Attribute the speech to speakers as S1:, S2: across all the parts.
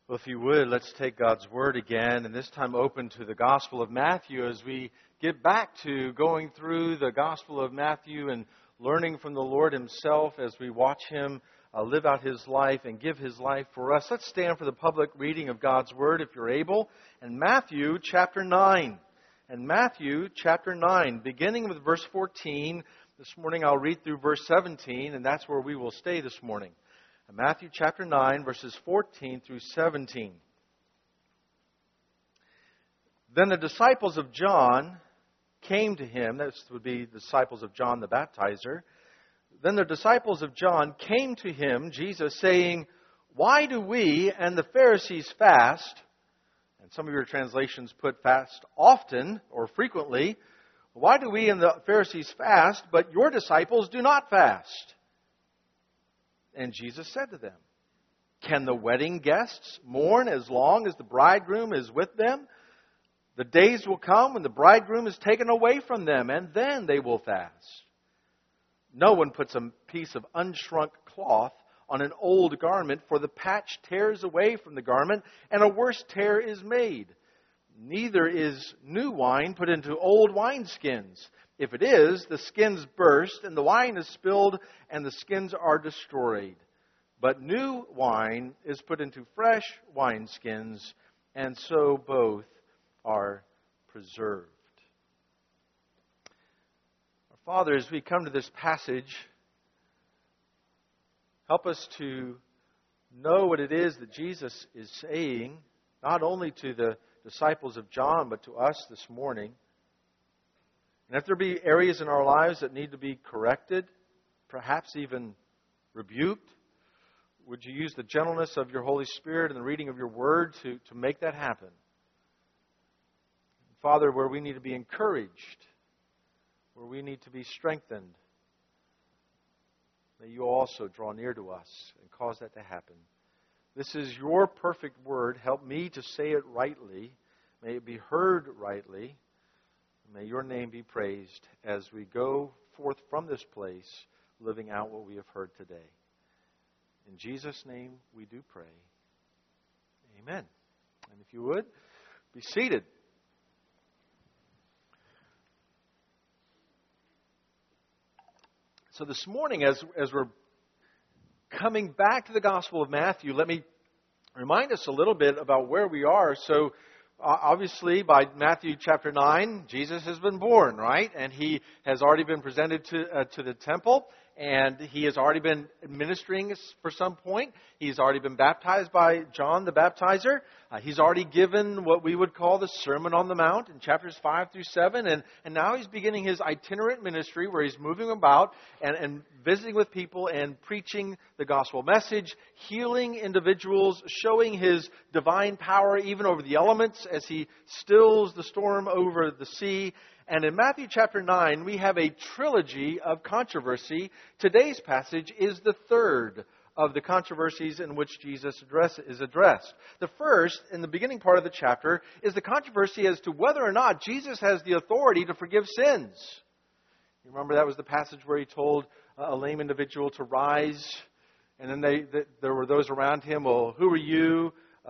S1: Well, if you would, let's take God's Word again, and this time open to the Gospel of Matthew as we get back to going through the Gospel of Matthew and learning from the Lord Himself as we watch Him live out His life and give His life for us. Let's stand for the public reading of God's Word, if you're able, in Matthew chapter 9. And Matthew chapter 9, beginning with verse 14. This morning I'll read through verse 17, and that's where we will stay this morning. Matthew chapter 9, verses 14 through 17. Then the disciples of John came to him. This would be the disciples of John the Baptizer. Then the disciples of John came to him, Jesus, saying, "Why do we and the Pharisees fast?" And some of your translations put fast often or frequently. "Why do we and the Pharisees fast, but your disciples do not fast?" And Jesus said to them, "Can the wedding guests mourn as long as the bridegroom is with them? The days will come when the bridegroom is taken away from them, and then they will fast. No one puts a piece of unshrunk cloth on an old garment, for the patch tears away from the garment, and a worse tear is made. Neither is new wine put into old wineskins. If it is, the skins burst, and the wine is spilled, and the skins are destroyed. But new wine is put into fresh wineskins, and so both are preserved." Our Father, as we come to this passage, help us to know what it is that Jesus is saying, not only to the disciples of John, but to us this morning. And if there be areas in our lives that need to be corrected, perhaps even rebuked, would you use the gentleness of your Holy Spirit and the reading of your Word to make that happen? Father, where we need to be encouraged, where we need to be strengthened, may you also draw near to us and cause that to happen. This is your perfect Word. Help me to say it rightly. May it be heard rightly. May your name be praised as we go forth from this place, living out what we have heard today. In Jesus' name we do pray. Amen. And if you would, be seated. So this morning, as we're coming back to the Gospel of Matthew, let me remind us a little bit about where we are. So obviously, by Matthew chapter 9, Jesus has been born, right? And He has already been presented to the temple, and He has already been ministering for some point. He's already been baptized by John the Baptizer. He's already given what we would call the Sermon on the Mount in chapters 5 through 7. And now He's beginning His itinerant ministry where He's moving about and visiting with people and preaching the gospel message, healing individuals, showing His divine power even over the elements as He stills the storm over the sea. And in Matthew chapter 9, we have a trilogy of controversy. Today's passage is the third of the controversies in which Jesus is addressed. The first, in the beginning part of the chapter, is the controversy as to whether or not Jesus has the authority to forgive sins. You remember that was the passage where He told a lame individual to rise, and then there were those around him, "Well, who are you?"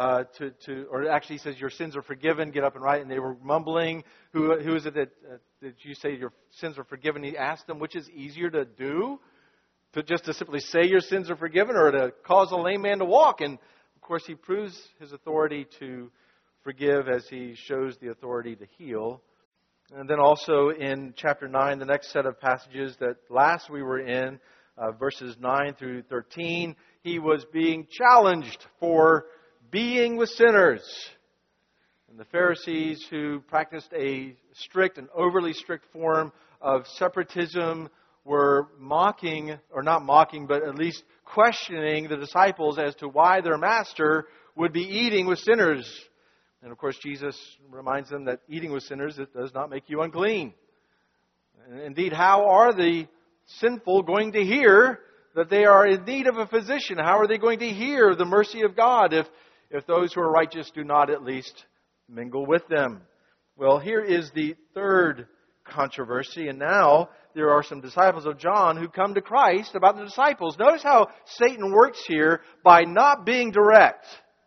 S1: Or actually He says, "Your sins are forgiven, get up and write." And they were mumbling, who is it that you say your sins are forgiven? He asked them, which is easier to do? To simply say your sins are forgiven, or to cause a lame man to walk? And of course He proves His authority to forgive as He shows the authority to heal. And then also in chapter 9, the next set of passages that last we were in, verses 9 through 13, He was being challenged for being with sinners. And the Pharisees, who practiced a strict and overly strict form of separatism, were mocking, or not mocking, but at least questioning the disciples as to why their master would be eating with sinners. And of course Jesus reminds them that eating with sinners, it does not make you unclean. And indeed, how are the sinful going to hear that they are in need of a physician? How are they going to hear the mercy of God if those who are righteous do not at least mingle with them? Well, here is the third controversy, and now there are some disciples of John who come to Christ about the disciples. Notice how Satan works here by not being direct,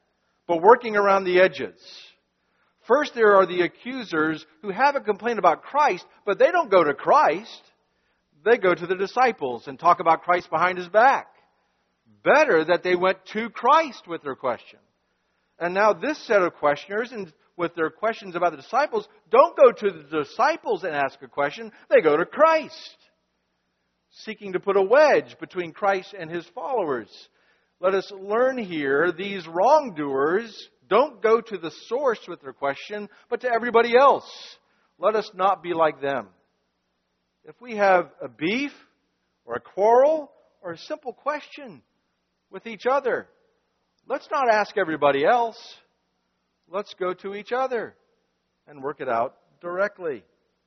S1: but working around the edges. First, there are the accusers who have a complaint about Christ, but they don't go to Christ. They go to the disciples and talk about Christ behind his back. Better that they went to Christ with their question. And now this set of questioners, and with their questions about the disciples, don't go to the disciples and ask a question. They go to Christ, seeking to put a wedge between Christ and his followers. Let us learn here, these wrongdoers don't go to the source with their question, but to everybody else. Let us not be like them. If we have a beef or a quarrel or a simple question with each other, let's not ask everybody else. Let's go to each other and work it out directly.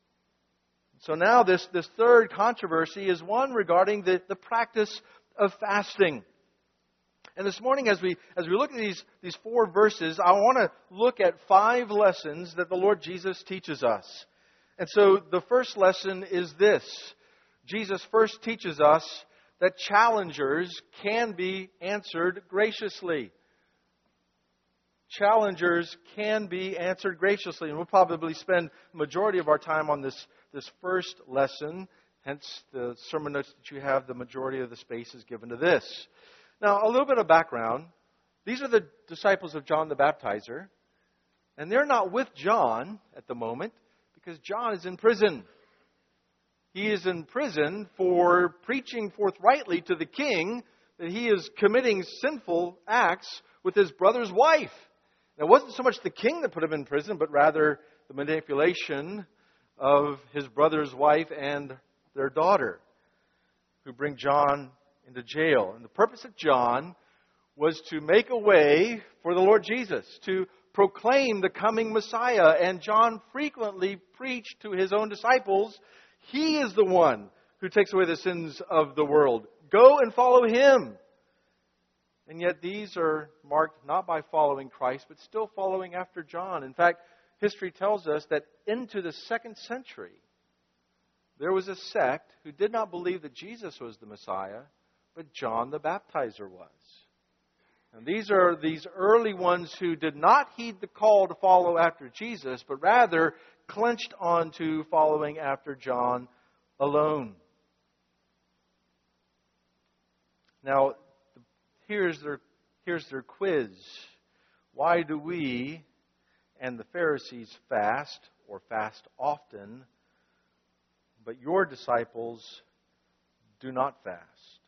S1: So now this third controversy is one regarding the practice of fasting. And this morning, as we look at these 4 verses, I want to look at 5 lessons that the Lord Jesus teaches us. And so the first lesson is this. Jesus first teaches us that challengers can be answered graciously. Challengers can be answered graciously. And we'll probably spend the majority of our time on this first lesson. Hence, the sermon notes that you have, the majority of the space is given to this. Now, a little bit of background. These are the disciples of John the Baptizer. And they're not with John at the moment because John is in prison. He is in prison for preaching forthrightly to the king that he is committing sinful acts with his brother's wife. Now, it wasn't so much the king that put him in prison, but rather the manipulation of his brother's wife and their daughter, who bring John into jail. And the purpose of John was to make a way for the Lord Jesus, to proclaim the coming Messiah. And John frequently preached to his own disciples, he is the one who takes away the sins of the world. Go and follow him. And yet these are marked not by following Christ, but still following after John. In fact, history tells us that into the 2nd century, there was a sect who did not believe that Jesus was the Messiah, but John the Baptizer was. And these are these early ones who did not heed the call to follow after Jesus, but rather clenched on to following after John alone. Now, here's their quiz. Why do we and the Pharisees fast, or fast often, but your disciples do not fast?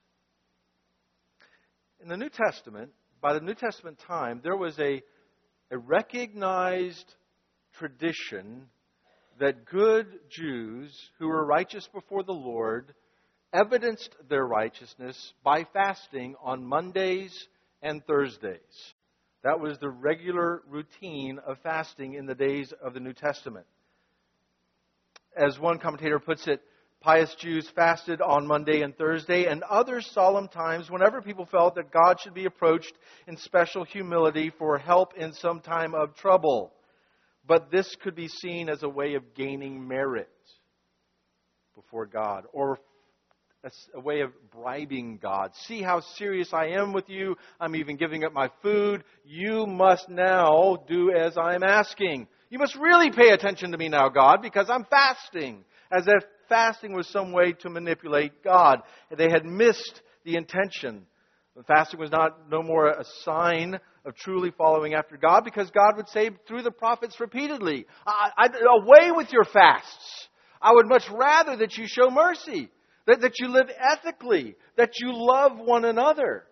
S1: In the New Testament, by the New Testament time, there was a recognized tradition that good Jews who were righteous before the Lord evidenced their righteousness by fasting on Mondays and Thursdays. That was the regular routine of fasting in the days of the New Testament. As one commentator puts it, pious Jews fasted on Monday and Thursday and other solemn times whenever people felt that God should be approached in special humility for help in some time of trouble. But this could be seen as a way of gaining merit before God, or a way of bribing God. See how serious I am with you. I'm even giving up my food. You must now do as I'm asking. You must really pay attention to me now, God, because I'm fasting. As if fasting was some way to manipulate God. They had missed the intention. Fasting was no more a sign of truly following after God, because God would say through the prophets repeatedly, away with your fasts. I would much rather that you show mercy, that you live ethically, that you love one another.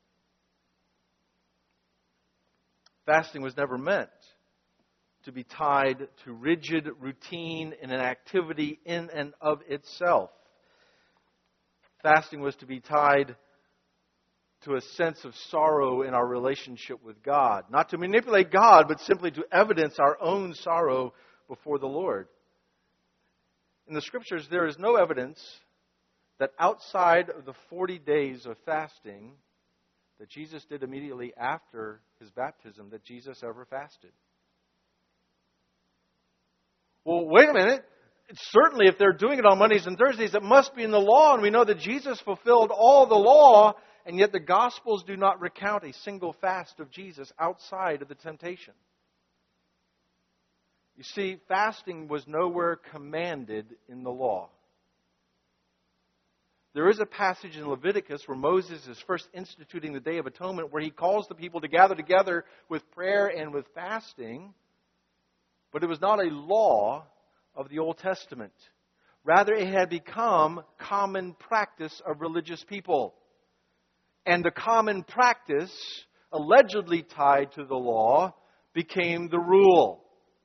S1: Fasting was never meant to be tied to rigid routine in an activity in and of itself. Fasting was to be tied to a sense of sorrow in our relationship with God. Not to manipulate God, but simply to evidence our own sorrow before the Lord. In the Scriptures, there is no evidence that outside of the 40 days of fasting that Jesus did immediately after his baptism, that Jesus ever fasted. Well, wait a minute. Certainly, if they're doing it on Mondays and Thursdays, it must be in the law. And we know that Jesus fulfilled all the law and yet the Gospels do not recount a single fast of Jesus outside of the temptation. You see, fasting was nowhere commanded in the law. There is a passage in Leviticus where Moses is first instituting the Day of Atonement, where he calls the people to gather together with prayer and with fasting. But it was not a law of the Old Testament. Rather, it had become common practice of religious people. And the common practice, allegedly tied to the law, became the rule.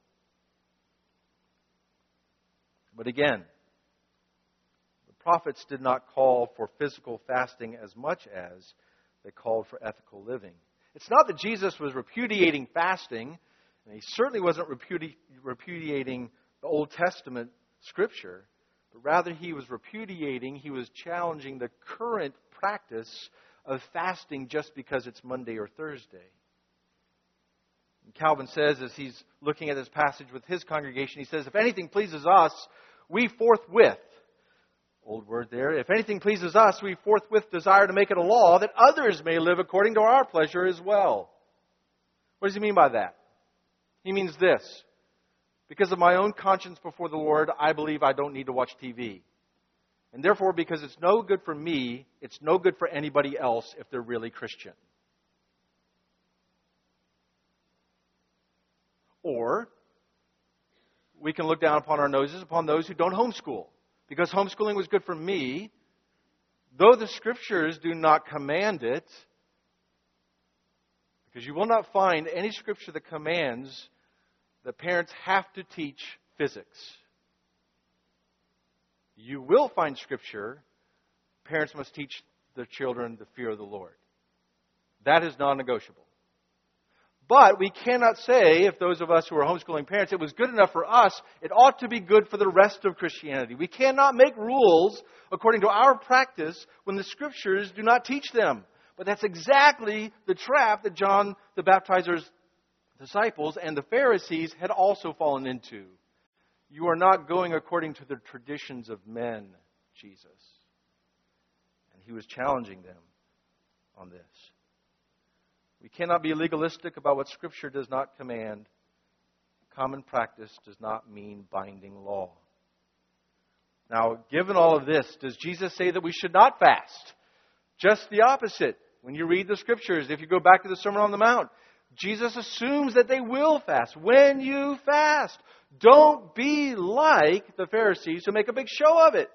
S1: But again, prophets did not call for physical fasting as much as they called for ethical living. It's not that Jesus was repudiating fasting, and he certainly wasn't repudiating the Old Testament Scripture, but rather he was challenging the current practice of fasting just because it's Monday or Thursday. And Calvin says, as he's looking at this passage with his congregation, he says, if anything pleases us, we forthwith, old word there. If anything pleases us, we forthwith desire to make it a law that others may live according to our pleasure as well. What does he mean by that? He means this. Because of my own conscience before the Lord, I believe I don't need to watch TV. And therefore, because it's no good for me, it's no good for anybody else if they're really Christian. Or we can look down upon our noses upon those who don't homeschool. Because homeschooling was good for me, though the Scriptures do not command it, because you will not find any Scripture that commands that parents have to teach physics. You will find Scripture, parents must teach their children the fear of the Lord. That is non-negotiable. But we cannot say, if those of us who are homeschooling parents, it was good enough for us, it ought to be good for the rest of Christianity. We cannot make rules according to our practice when the Scriptures do not teach them. But that's exactly the trap that John the Baptizer's disciples and the Pharisees had also fallen into. You are not going according to the traditions of men, Jesus. And he was challenging them on this. We cannot be legalistic about what Scripture does not command. Common practice does not mean binding law. Now, given all of this, does Jesus say that we should not fast? Just the opposite. When you read the Scriptures, if you go back to the Sermon on the Mount, Jesus assumes that they will fast. When you fast, don't be like the Pharisees who make a big show of it.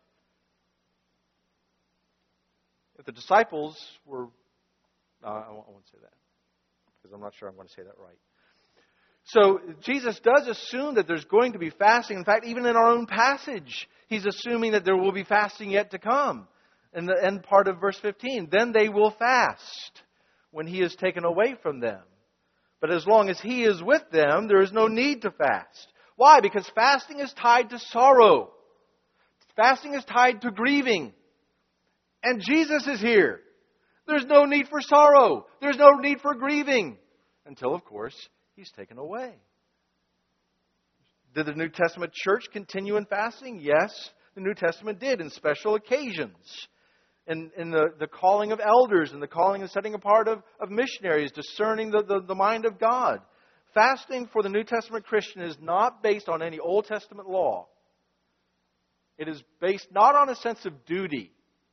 S1: If the disciples were... I won't say that, because I'm not sure I'm going to say that right. So Jesus does assume that there's going to be fasting. In fact, even in our own passage, he's assuming that there will be fasting yet to come. In the end part of verse 15, then they will fast when he is taken away from them. But as long as he is with them, there is no need to fast. Why? Because fasting is tied to sorrow. Fasting is tied to grieving. And Jesus is here. There's no need for sorrow. There's no need for grieving. Until, of course, he's taken away. Did the New Testament church continue in fasting? Yes, the New Testament did in special occasions. In the calling of elders and the calling and setting apart of missionaries, discerning the mind of God. Fasting for the New Testament Christian is not based on any Old Testament law. It is based not on a sense of duty.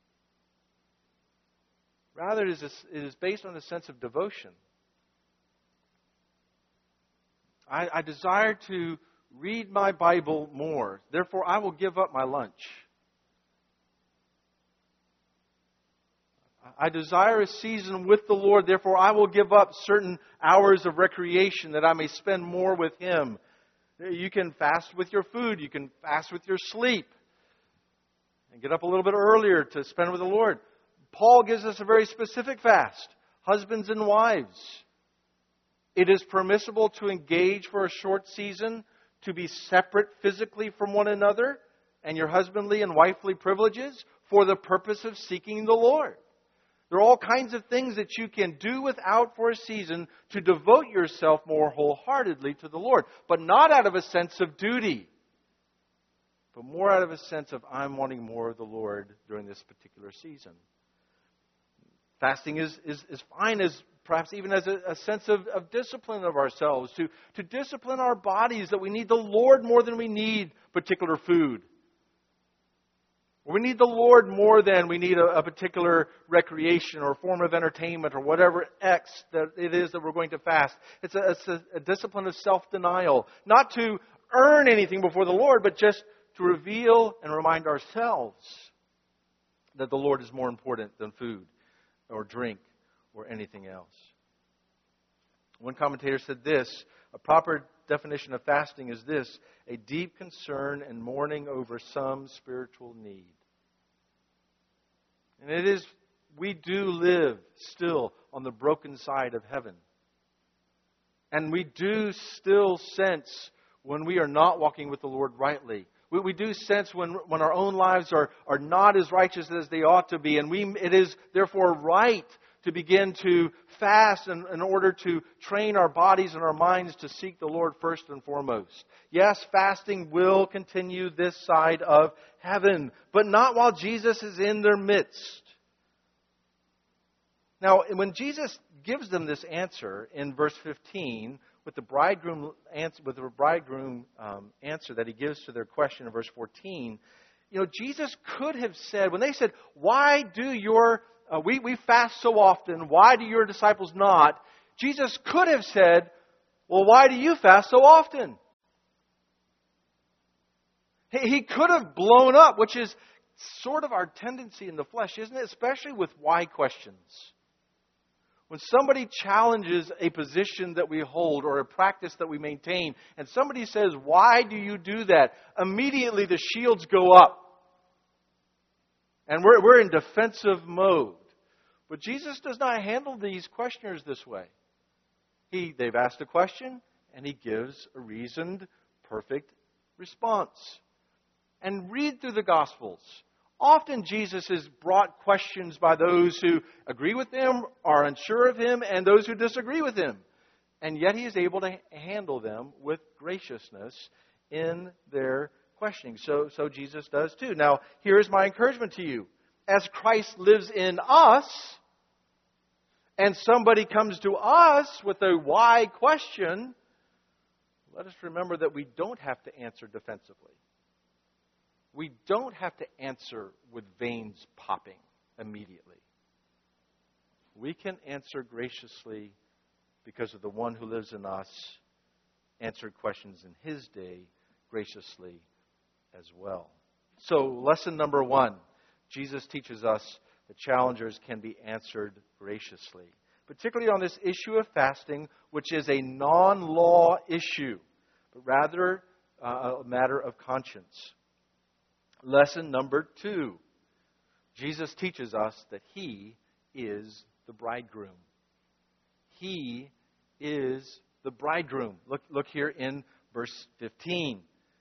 S1: Rather, it is based on a sense of devotion. I desire to read my Bible more. Therefore, I will give up my lunch. I desire a season with the Lord. Therefore, I will give up certain hours of recreation that I may spend more with Him. You can fast with your food. You can fast with your sleep. And get up a little bit earlier to spend with the Lord. Paul gives us a very specific fast. Husbands and wives. It is permissible to engage for a short season, to be separate physically from one another and your husbandly and wifely privileges for the purpose of seeking the Lord. There are all kinds of things that you can do without for a season to devote yourself more wholeheartedly to the Lord. But not out of a sense of duty, but more out of a sense of I'm wanting more of the Lord during this particular season. Fasting is fine as perhaps even as a sense of discipline of ourselves, to discipline our bodies that we need the Lord more than we need particular food. We need the Lord more than we need a particular recreation or form of entertainment or whatever X that it is that we're going to fast. It's a discipline of self-denial. Not to earn anything before the Lord, but just to reveal and remind ourselves that the Lord is more important than food or drink or anything else. One commentator said this: a proper definition of fasting is this: a deep concern and mourning over some spiritual need. And it is, we do live still on the broken side of heaven. And we do still sense when we are not walking with the Lord rightly. We do sense when our own lives are not as righteous as they ought to be. And it is therefore right to begin to fast in order to train our bodies and our minds to seek the Lord first and foremost. Yes, fasting will continue this side of heaven, but not while Jesus is in their midst. Now, when Jesus gives them this answer in verse 15, with the bridegroom answer that he gives to their question in verse 14, Jesus could have said, when they said, "Why do we fast so often, why do your disciples not?" Jesus could have said, "Well, why do you fast so often?" He could have blown up, which is sort of our tendency in the flesh, isn't it? Especially with why questions. When somebody challenges a position that we hold or a practice that we maintain, and somebody says, "Why do you do that?" immediately the shields go up. And we're in defensive mode. But Jesus does not handle these questioners this way. They've asked a question, and He gives a reasoned, perfect response. And read through the Gospels. Often Jesus has brought questions by those who agree with Him, are unsure of Him, and those who disagree with Him. And yet He is able to handle them with graciousness in their questioning. So Jesus does too. Now, here is my encouragement to you. As Christ lives in us, and somebody comes to us with a why question, let us remember that we don't have to answer defensively. We don't have to answer with veins popping immediately. We can answer graciously because of the one who lives in us, answered questions in His day graciously as well. So, lesson number 1, Jesus teaches us that challengers can be answered graciously, particularly on this issue of fasting, which is a non-law issue, but rather a matter of conscience. Lesson number 2, Jesus teaches us that He is the bridegroom. He is the bridegroom. Look here in verse 15.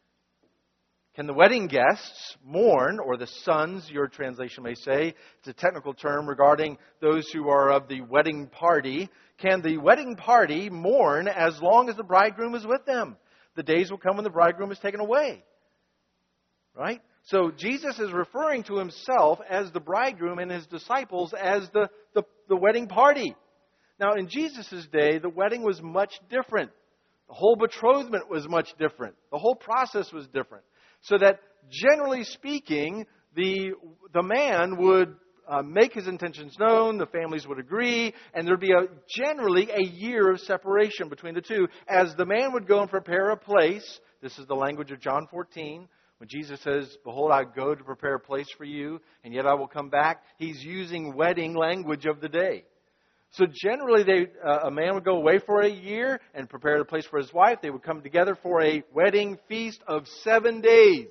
S1: Can the wedding guests mourn, or the sons, your translation may say, it's a technical term regarding those who are of the wedding party. Can the wedding party mourn as long as the bridegroom is with them? The days will come when the bridegroom is taken away. Right? So Jesus is referring to Himself as the bridegroom and His disciples as the wedding party. Now, in Jesus' day, the wedding was much different. The whole betrothment was much different. The whole process was different. So that, generally speaking, the man would make his intentions known, the families would agree, and there would be generally a year of separation between the two. As the man would go and prepare a place, this is the language of John 14, when Jesus says, "Behold, I go to prepare a place for you, and yet I will come back," He's using wedding language of the day. So generally, a man would go away for a year and prepare a place for his wife. They would come together for a wedding feast of 7 days.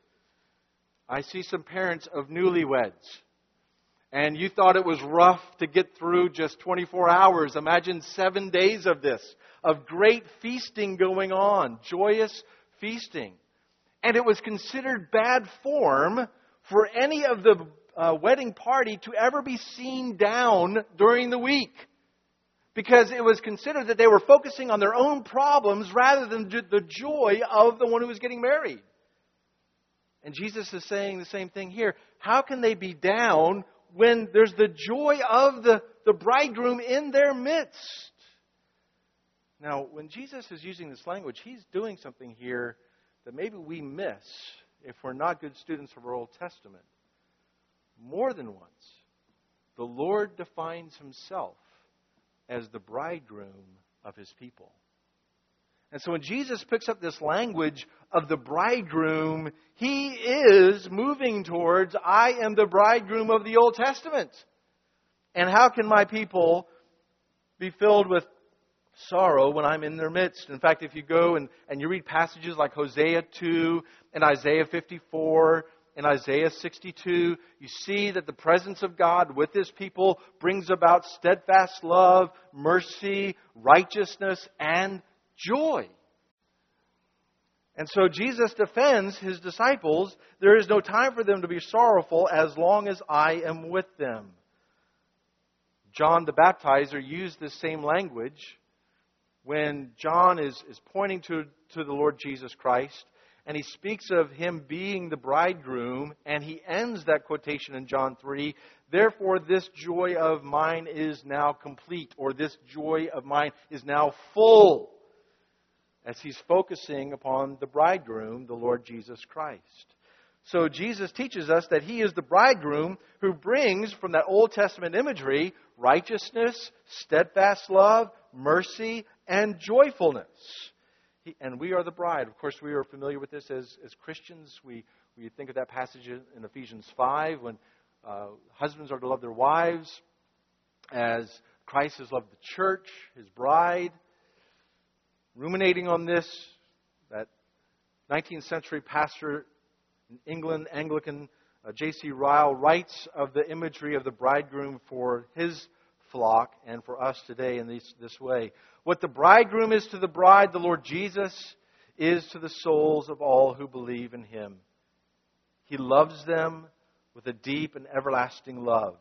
S1: I see some parents of newlyweds, and you thought it was rough to get through just 24 hours. Imagine 7 days of this, of great feasting going on, joyous feasting. And it was considered bad form for any of the wedding party to ever be seen down during the week. Because it was considered that they were focusing on their own problems rather than the joy of the one who was getting married. And Jesus is saying the same thing here. How can they be down when there's the joy of the bridegroom in their midst. Now, when Jesus is using this language, He's doing something here that maybe we miss if we're not good students of our Old Testament. More than once, the Lord defines Himself as the bridegroom of His people. And so when Jesus picks up this language of the bridegroom, He is moving towards, I am the bridegroom of the Old Testament. And how can my people be filled with sorrow when I'm in their midst? In fact, if you go and you read passages like Hosea 2 and Isaiah 54 and Isaiah 62, you see that the presence of God with His people brings about steadfast love, mercy, righteousness, and joy. And so Jesus defends His disciples. There is no time for them to be sorrowful as long as I am with them. John the Baptizer used this same language when John is pointing to the Lord Jesus Christ, and he speaks of Him being the bridegroom, and he ends that quotation in John 3, therefore this joy of mine is now complete, or this joy of mine is now full, as he's focusing upon the bridegroom, the Lord Jesus Christ. So Jesus teaches us that He is the bridegroom who brings from that Old Testament imagery righteousness, steadfast love, mercy, and joyfulness. And we are the bride. Of course, we are familiar with this as Christians. We think of that passage in Ephesians 5 when husbands are to love their wives as Christ has loved the church, His bride. Ruminating on this, that 19th century pastor in England, Anglican, J.C. Ryle, writes of the imagery of the bridegroom for his flock and for us today in this way. What the bridegroom is to the bride, the Lord Jesus is to the souls of all who believe in Him. He loves them with a deep and everlasting love.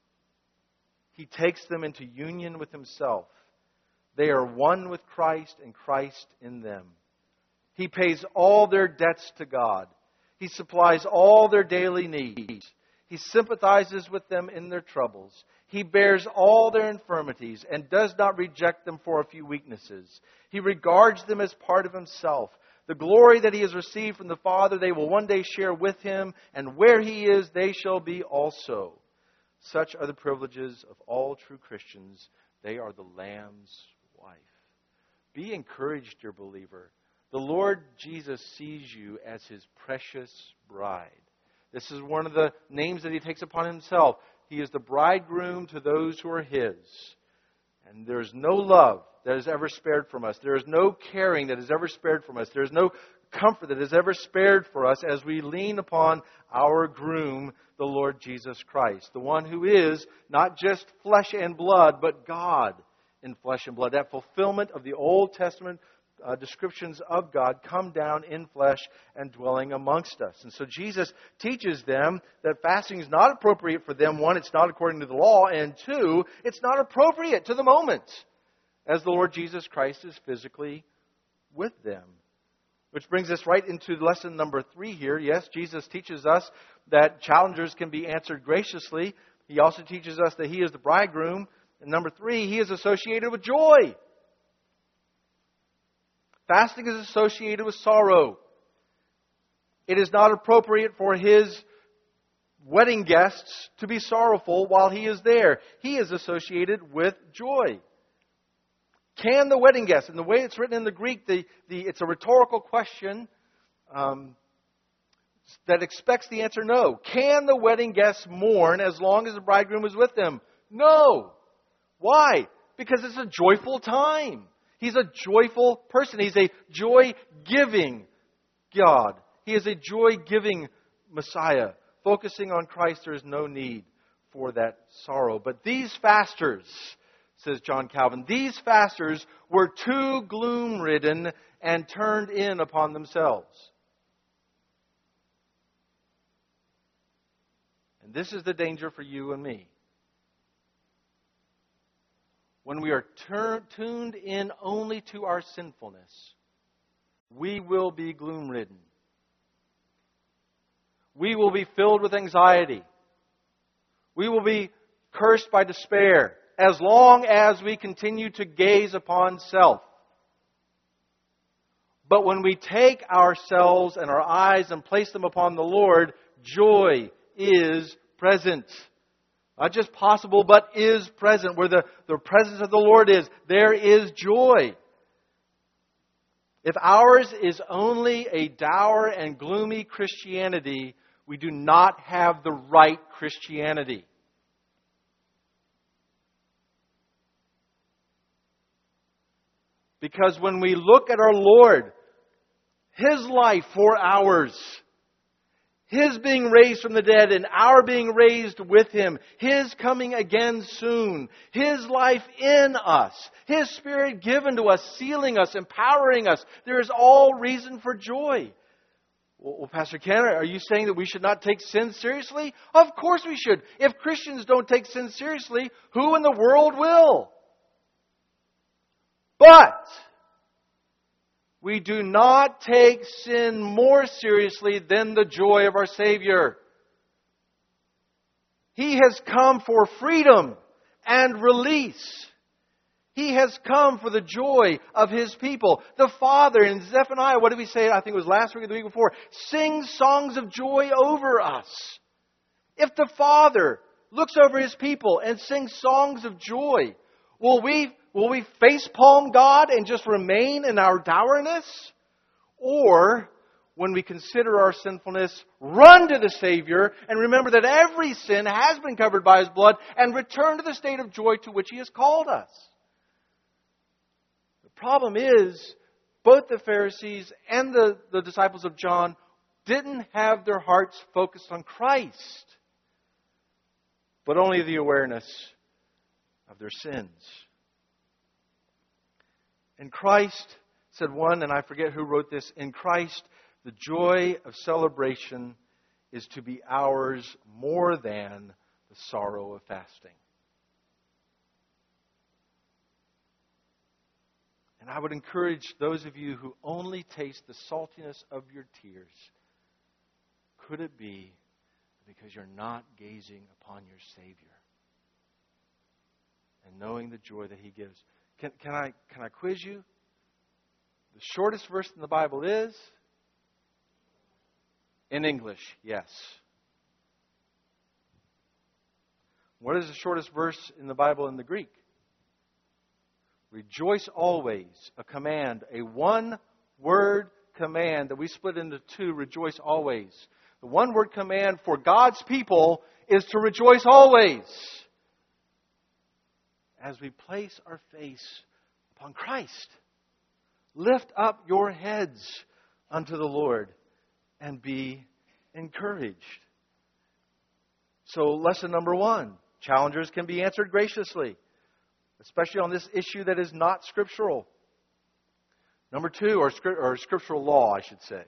S1: He takes them into union with Himself. They are one with Christ and Christ in them. He pays all their debts to God. He supplies all their daily needs. He sympathizes with them in their troubles. He bears all their infirmities and does not reject them for a few weaknesses. He regards them as part of Himself. The glory that He has received from the Father, they will one day share with Him, and where He is, they shall be also. Such are the privileges of all true Christians. They are the Lamb's wife. Be encouraged, dear believer. The Lord Jesus sees you as His precious bride. This is one of the names that He takes upon Himself. He is the bridegroom to those who are His. And there is no love that is ever spared from us. There is no caring that is ever spared from us. There is no comfort that is ever spared for us as we lean upon our groom, the Lord Jesus Christ. The one who is not just flesh and blood, but God in flesh and blood. That fulfillment of the Old Testament descriptions of God come down in flesh and dwelling amongst us. And so Jesus teaches them that fasting is not appropriate for them. One, it's not according to the law. And two, it's not appropriate to the moment as the Lord Jesus Christ is physically with them. Which brings us right into lesson number 3 here. Yes, Jesus teaches us that challengers can be answered graciously. He also teaches us that He is the bridegroom. And number 3, He is associated with joy. Fasting is associated with sorrow. It is not appropriate for His wedding guests to be sorrowful while He is there. He is associated with joy. Can the wedding guests, and the way it's written in the Greek, it's a rhetorical question that expects the answer no. Can the wedding guests mourn as long as the bridegroom is with them? No. Why? Because it's a joyful time. He's a joyful person. He's a joy-giving God. He is a joy-giving Messiah. Focusing on Christ, there is no need for that sorrow. But these fasters, says John Calvin, these fasters were too gloom-ridden and turned in upon themselves. And this is the danger for you and me. When we are tuned in only to our sinfulness, we will be gloom-ridden. We will be filled with anxiety. We will be cursed by despair as long as we continue to gaze upon self. But when we take ourselves and our eyes and place them upon the Lord, joy is present. Not just possible, but is present. Where the presence of the Lord is, there is joy. If ours is only a dour and gloomy Christianity, we do not have the right Christianity. Because when we look at our Lord, His life for ours, His being raised from the dead and our being raised with Him, His coming again soon, His life in us, His Spirit given to us, sealing us, empowering us, there is all reason for joy. Well, Pastor Ken, are you saying that we should not take sin seriously? Of course we should. If Christians don't take sin seriously, who in the world will? But we do not take sin more seriously than the joy of our Savior. He has come for freedom and release. He has come for the joy of His people. The Father in Zephaniah, what did we say? I think it was last week or the week before. Sings songs of joy over us. If the Father looks over His people and sings songs of joy, will we facepalm God and just remain in our dourness? Or, when we consider our sinfulness, run to the Savior and remember that every sin has been covered by His blood and return to the state of joy to which He has called us? The problem is, both the Pharisees and the disciples of John didn't have their hearts focused on Christ, but only the awareness of their sins. In Christ, said one, and I forget who wrote this, in Christ, the joy of celebration is to be ours more than the sorrow of fasting. And I would encourage those of you who only taste the saltiness of your tears, could it be because you're not gazing upon your Savior and knowing the joy that He gives? Can I quiz you? The shortest verse in the Bible is? In English, yes. What is the shortest verse in the Bible in the Greek? Rejoice always, a command, a one-word command that we split into two, rejoice always. The one-word command for God's people is to rejoice always, as we place our face upon Christ. Lift up your heads unto the Lord and be encouraged. So, lesson number 1, challenges can be answered graciously, especially on this issue that is not scriptural. Number 2, or scriptural law, I should say.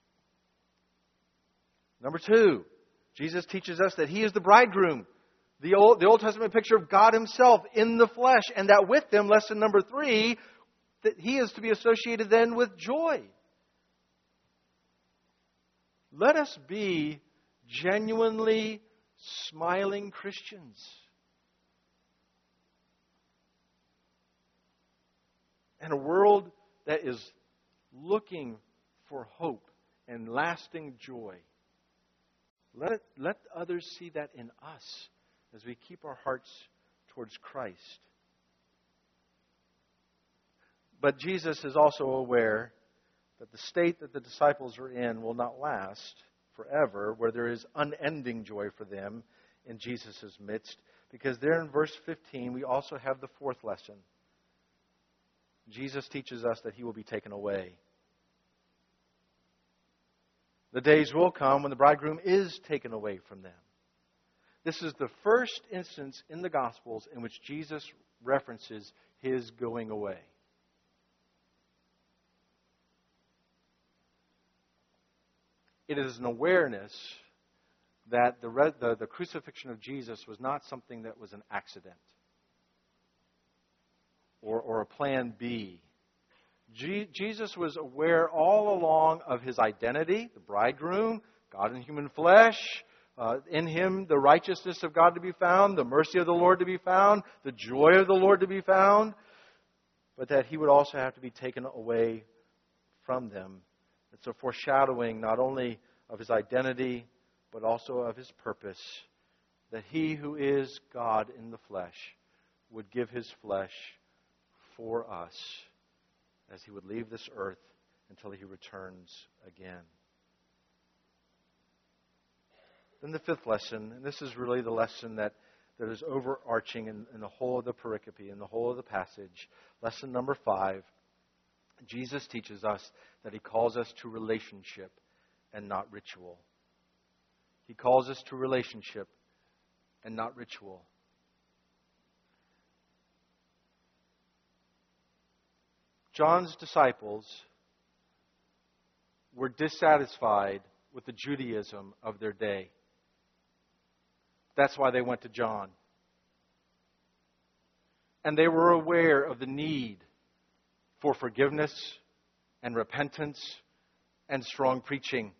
S1: Number 2, Jesus teaches us that He is the bridegroom. The Old Testament picture of God Himself in the flesh, and that with Him, lesson number 3, that He is to be associated then with joy. Let us be genuinely smiling Christians. In a world that is looking for hope and lasting joy, let others see that in us as we keep our hearts towards Christ. But Jesus is also aware that the state that the disciples are in will not last forever, where there is unending joy for them in Jesus' midst. Because there in verse 15, we also have the 4th lesson. Jesus teaches us that He will be taken away. The days will come when the bridegroom is taken away from them. This is the first instance in the Gospels in which Jesus references His going away. It is an awareness that the crucifixion of Jesus was not something that was an accident or a plan B. Jesus was aware all along of His identity, the bridegroom, God in human flesh, In Him the righteousness of God to be found, the mercy of the Lord to be found, the joy of the Lord to be found, but that He would also have to be taken away from them. It's a foreshadowing not only of His identity, but also of His purpose, that He who is God in the flesh would give His flesh for us as He would leave this earth until He returns again. Then the fifth lesson, and this is really the lesson that is overarching in the whole of the pericope, in the whole of the passage. Lesson number 5, Jesus teaches us that He calls us to relationship and not ritual. He calls us to relationship and not ritual. John's disciples were dissatisfied with the Judaism of their day. That's why they went to John. And they were aware of the need for forgiveness and repentance and strong preaching.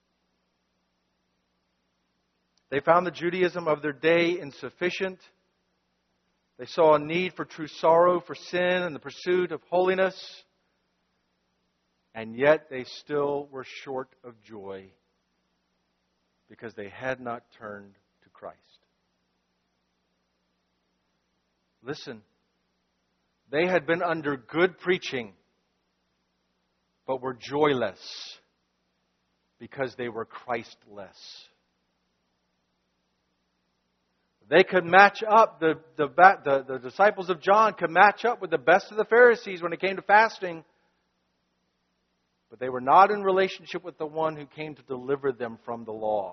S1: They found the Judaism of their day insufficient. They saw a need for true sorrow for sin and the pursuit of holiness. And yet they still were short of joy because they had not turned to Christ. Listen, they had been under good preaching, but were joyless because they were Christless. They could match up, the disciples of John could match up with the best of the Pharisees when it came to fasting, but they were not in relationship with the one who came to deliver them from the law.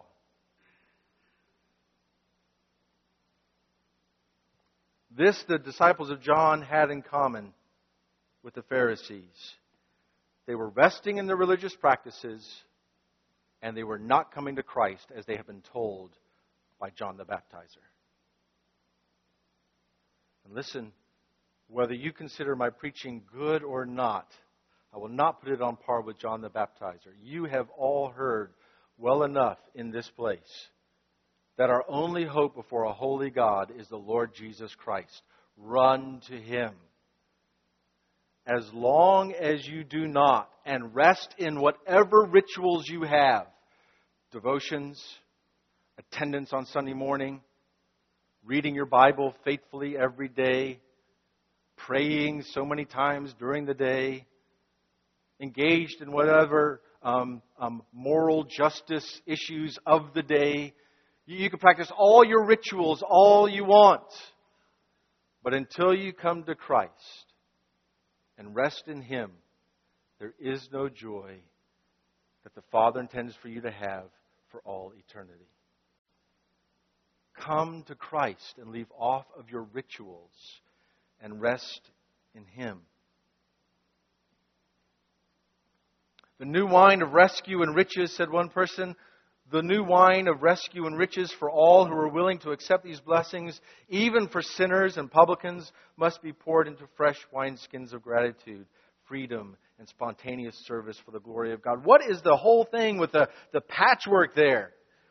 S1: This the disciples of John had in common with the Pharisees. They were resting in their religious practices, and they were not coming to Christ as they had been told by John the Baptizer. And listen, whether you consider my preaching good or not, I will not put it on par with John the Baptizer. You have all heard well enough in this place that our only hope before a holy God is the Lord Jesus Christ. Run to Him. As long as you do not, and rest in whatever rituals you have, devotions, attendance on Sunday morning, reading your Bible faithfully every day, praying so many times during the day, engaged in whatever moral justice issues of the day. You can practice all your rituals all you want. But until you come to Christ and rest in Him, there is no joy that the Father intends for you to have for all eternity. Come to Christ and leave off of your rituals and rest in Him. The new wine of rescue and riches, said one person, the new wine of rescue and riches for all who are willing to accept these blessings, even for sinners and publicans, must be poured into fresh wineskins of gratitude, freedom, and spontaneous service for the glory of God. What is the whole thing with the patchwork there?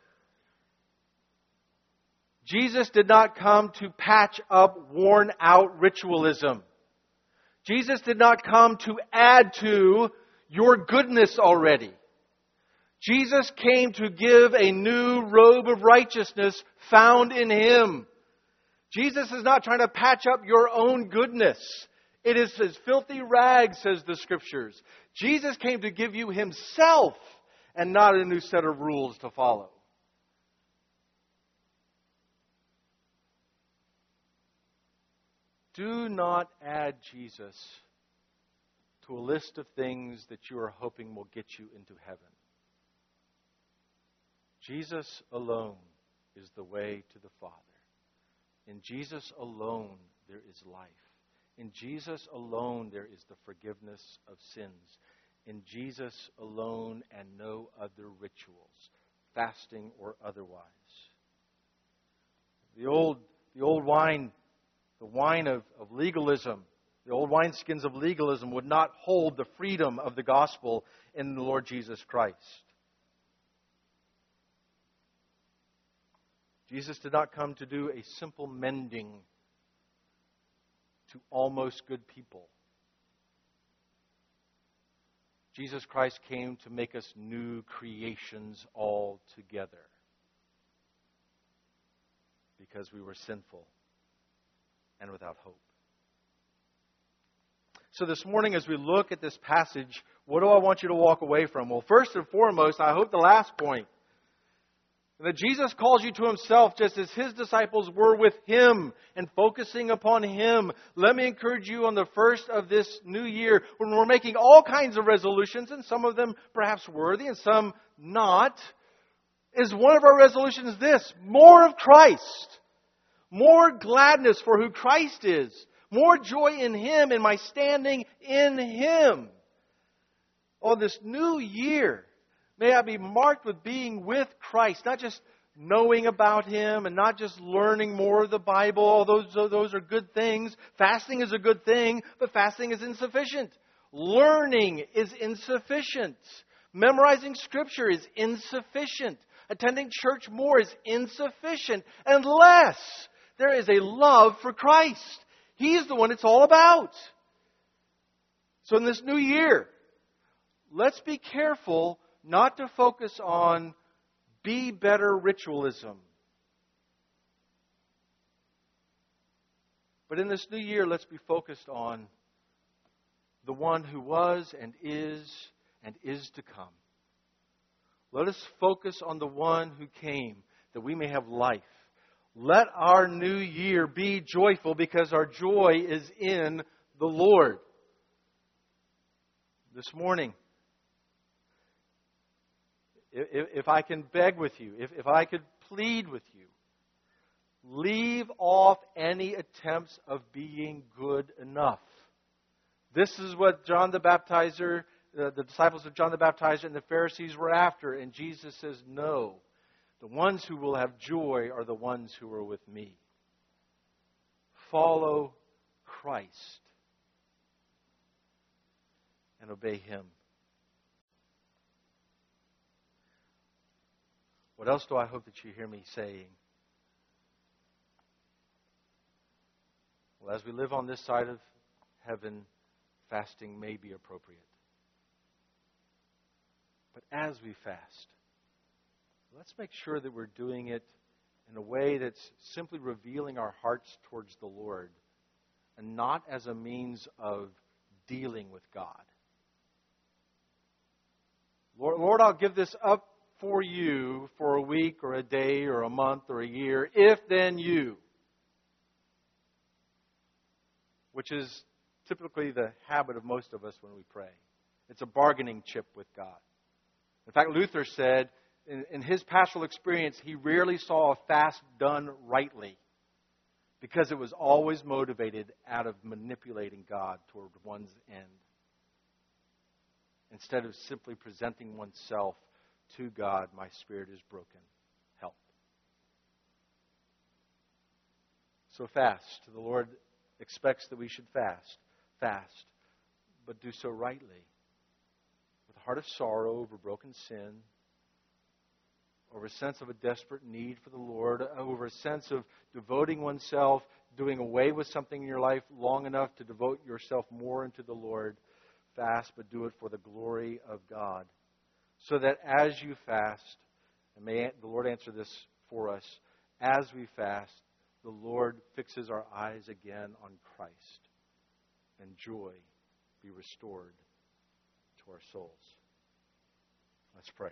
S1: Jesus did not come to patch up worn-out ritualism. Jesus did not come to add to your goodness already. Jesus came to give a new robe of righteousness found in Him. Jesus is not trying to patch up your own goodness. It is as filthy rags, says the Scriptures. Jesus came to give you Himself and not a new set of rules to follow. Do not add Jesus to a list of things that you are hoping will get you into heaven. Jesus alone is the way to the Father. In Jesus alone there is life. In Jesus alone there is the forgiveness of sins. In Jesus alone and no other rituals, fasting or otherwise. The old wine, the wine of legalism, the old wineskins of legalism would not hold the freedom of the gospel in the Lord Jesus Christ. Jesus did not come to do a simple mending to almost good people. Jesus Christ came to make us new creations altogether because we were sinful and without hope. So this morning, as we look at this passage, what do I want you to walk away from? Well, first and foremost, I hope the last point, that Jesus calls you to Himself just as His disciples were with Him and focusing upon Him. Let me encourage you on the first of this new year, when we're making all kinds of resolutions, and some of them perhaps worthy and some not, is one of our resolutions this: more of Christ, more gladness for who Christ is, more joy in Him and my standing in Him. On this new year, may I be marked with being with Christ, not just knowing about Him and not just learning more of the Bible. All those are good things. Fasting is a good thing, but fasting is insufficient. Learning is insufficient. Memorizing Scripture is insufficient. Attending church more is insufficient unless there is a love for Christ. He's the one it's all about. So in this new year, let's be careful not to focus on be better ritualism. But in this new year, let's be focused on the one who was and is to come. Let us focus on the one who came that we may have life. Let our new year be joyful because our joy is in the Lord. This morning, if I can beg with you, if I could plead with you, leave off any attempts of being good enough. This is what John the Baptizer, the disciples of John the Baptizer and the Pharisees were after. And Jesus says, no. The ones who will have joy are the ones who are with me. Follow Christ and obey Him. What else do I hope that you hear me saying? Well, as we live on this side of heaven, fasting may be appropriate. But as we fast, let's make sure that we're doing it in a way that's simply revealing our hearts towards the Lord and not as a means of dealing with God. Lord, I'll give this up for you for a week or a day or a month or a year, if then you. Which is typically the habit of most of us when we pray. It's a bargaining chip with God. In fact, Luther said, in his pastoral experience, he rarely saw a fast done rightly because it was always motivated out of manipulating God toward one's end instead of simply presenting oneself to God. My spirit is broken. Help. So fast. The Lord expects that we should fast, but do so rightly, with a heart of sorrow over broken sin, over a sense of a desperate need for the Lord, over a sense of devoting oneself, doing away with something in your life long enough to devote yourself more into the Lord. Fast, but do it for the glory of God. So that as you fast, and may the Lord answer this for us, as we fast, the Lord fixes our eyes again on Christ, and joy be restored to our souls. Let's pray.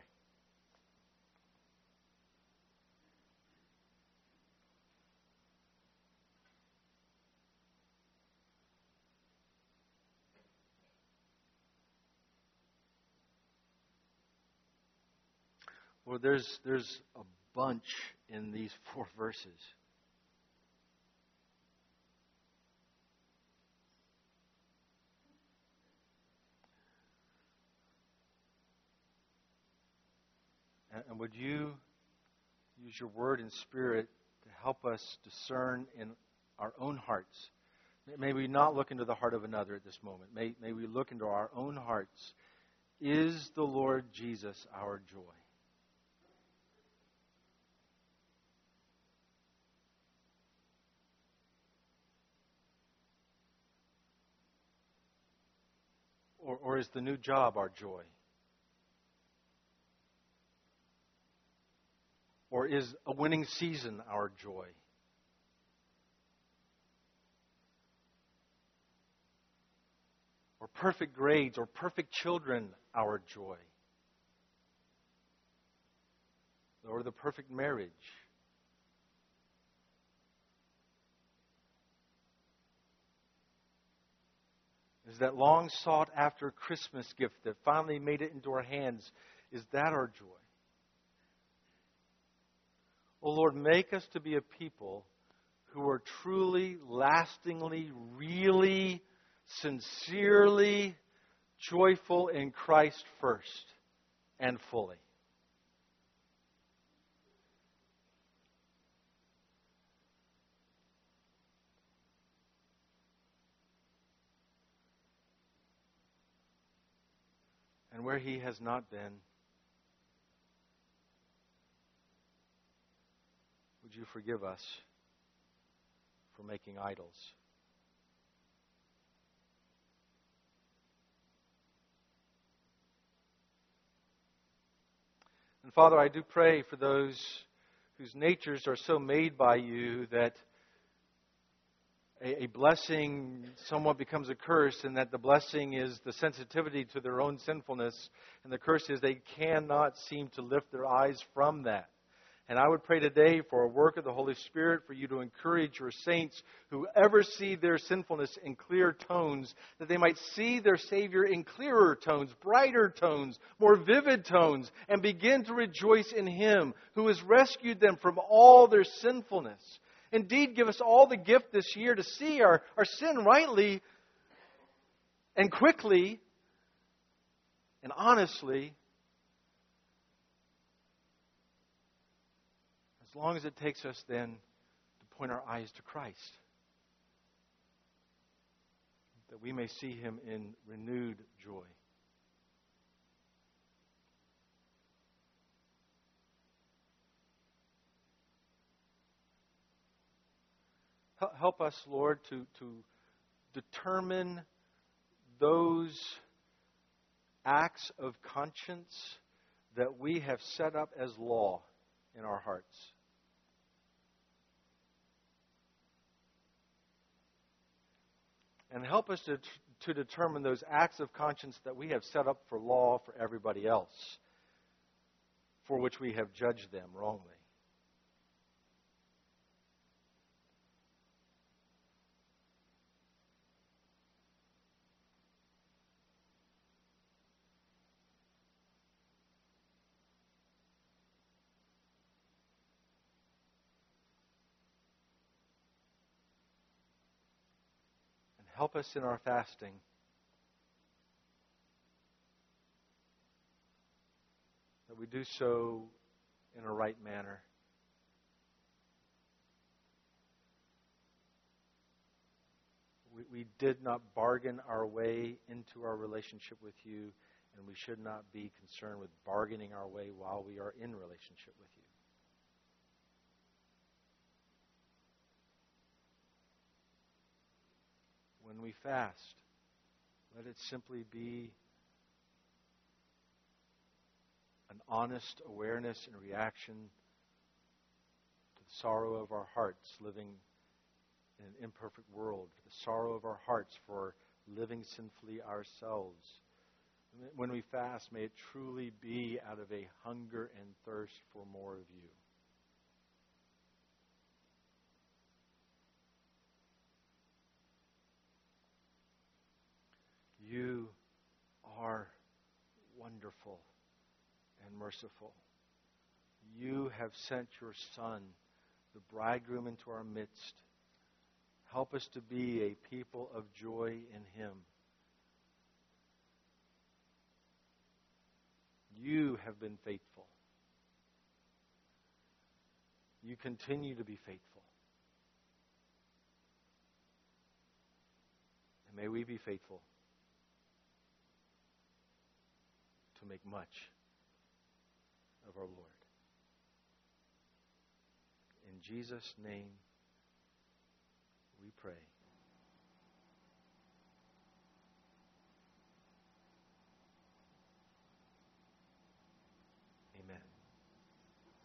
S1: Well, there's a bunch in these 4 verses. And would you use your word and spirit to help us discern in our own hearts? May we not look into the heart of another at this moment. May we look into our own hearts. Is the Lord Jesus our joy? Or is the new job our joy? Or is a winning season our joy? Or perfect grades or perfect children our joy? Or the perfect marriage? Is that long sought after Christmas gift that finally made it into our hands, is that our joy? Oh Lord, make us to be a people who are truly, lastingly, really, sincerely joyful in Christ first and fully. And where He has not been, would you forgive us for making idols? And Father, I do pray for those whose natures are so made by You that a blessing somewhat becomes a curse, and that the blessing is the sensitivity to their own sinfulness, and the curse is they cannot seem to lift their eyes from that. And I would pray today for a work of the Holy Spirit, for You to encourage Your saints who ever see their sinfulness in clear tones, that they might see their Savior in clearer tones, brighter tones, more vivid tones, and begin to rejoice in Him who has rescued them from all their sinfulness. Indeed, give us all the gift this year to see our sin rightly and quickly and honestly, as long as it takes us then to point our eyes to Christ, that we may see Him in renewed joy. Help us, Lord, to determine those acts of conscience that we have set up as law in our hearts. And help us to determine those acts of conscience that we have set up for law for everybody else, for which we have judged them wrongly. Help us in our fasting that we do so in a right manner. We did not bargain our way into our relationship with You, and we should not be concerned with bargaining our way while we are in relationship with You. When we fast, let it simply be an honest awareness and reaction to the sorrow of our hearts living in an imperfect world, the sorrow of our hearts for living sinfully ourselves. When we fast, may it truly be out of a hunger and thirst for more of You. You are wonderful and merciful. You have sent Your Son, the bridegroom, into our midst. Help us to be a people of joy in Him. You have been faithful. You continue to be faithful. And may we be faithful to make much of our Lord. In Jesus' name we pray.